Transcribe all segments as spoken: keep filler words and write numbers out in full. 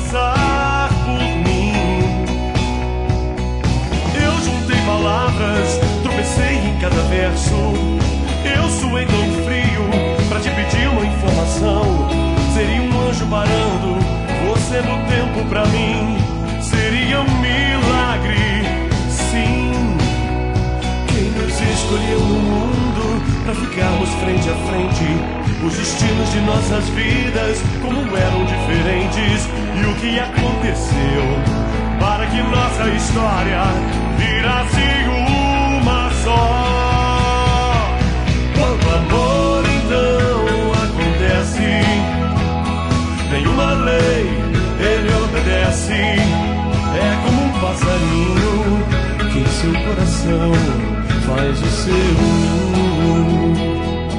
passar por mim. Eu juntei palavras, tropecei em cada verso. Eu suei tão frio pra te pedir uma informação. Seria um anjo parando você no tempo pra mim. Seria um milagre, sim. Quem nos escolheu no mundo pra ficarmos frente a frente. Os destinos de nossas vidas como eram diferentes. E o que aconteceu para que nossa história virasse uma só. Quanto amor então acontece, nenhuma lei ele obedece. É como um passarinho que em seu coração faz o seu ninho.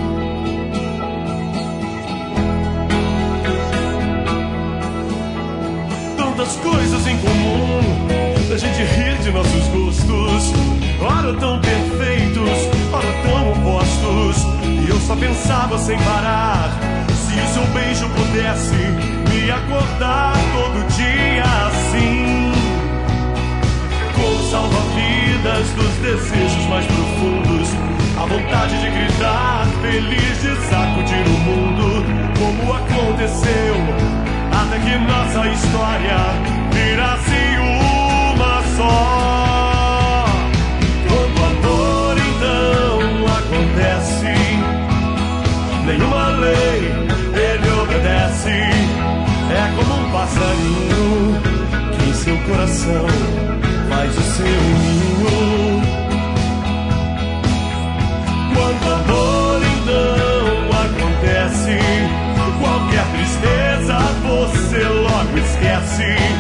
Tantas coisas em comum, da gente rir de nossos gostos, ora tão perfeitos, ora tão opostos. E eu só pensava sem parar, se o seu beijo pudesse me acordar todo dia assim, como salva-vidas dos desejos mais profundos, a vontade de gritar, feliz de sacudir o mundo. Como aconteceu até que nossa história virasse uma só. Quando amor então acontece, nenhuma lei ele obedece. É como um passarinho que em seu coração faz o seu ninho. Quando amor então acontece, qualquer tristeza você logo esquece.